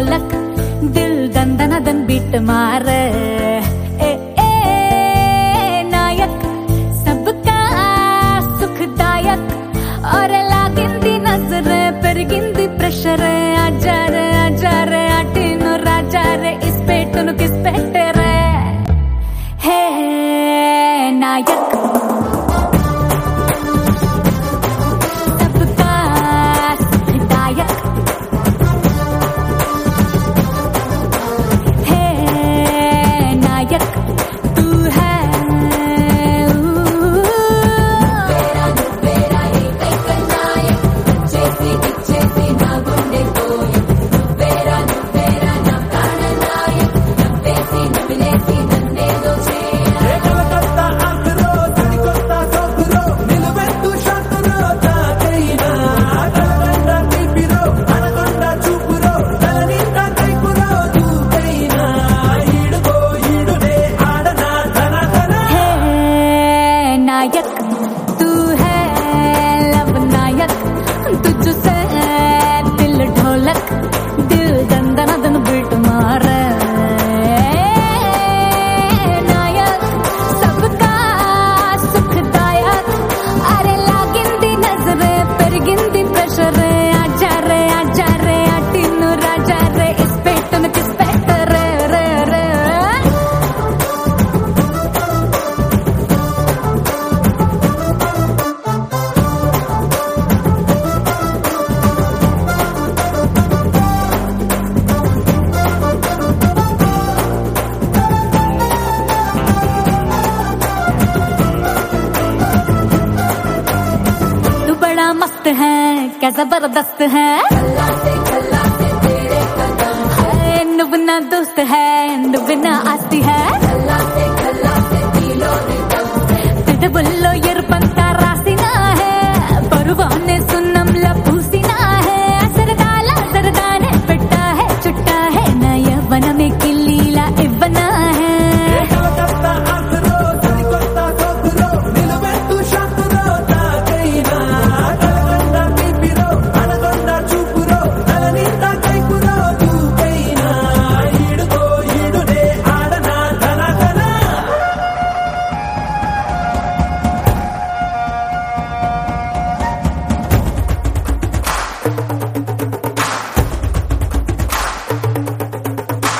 ढोलक दिल दंदन बीट मारे ए नायक सबका सुखदायक और लागिंदी नजर पेरिगिंदी प्रेशर आजा रे आटिनो राजा रे इस पेटनु किस पेटे रे हे नायक तू है लव नायक तुझसे दिल ढोलक दिल दंदन बीट मारे नायक सबका सुखदायक अरे लागिंदी नजरे पेरिगिंदी प्रेशर आजा रे आटिनु राजा रे इस पेटन किस पेट रे मस्त है क्या जबरदस्त है नुबना दोस्त है नुबना आस्ती है